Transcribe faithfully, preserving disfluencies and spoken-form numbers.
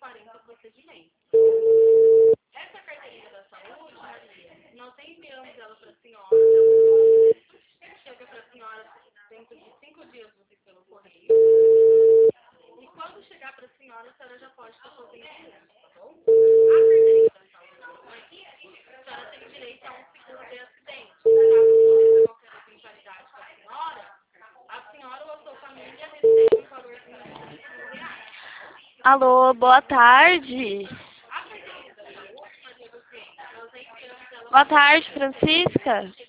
quarenta procedimentos. Essa carteirinha da saúde, Maria, nós enviamos ela para a senhora, chega para a senhora dentro de cinco dias úteis pelo correio. E quando chegar para a senhora, a senhora já pode estar fazendo isso, tá bom? A carteirinha da saúde, a senhora tem direito a um seguro de acidente. Caso aconteça qualquer eventualidade com a senhora, a senhora ou a sua família recebe um valor de mil reais. Alô, boa tarde. A carteirinha da saúde, Maria do Quê? Nós enviamos ela. Boa tarde, Francisca.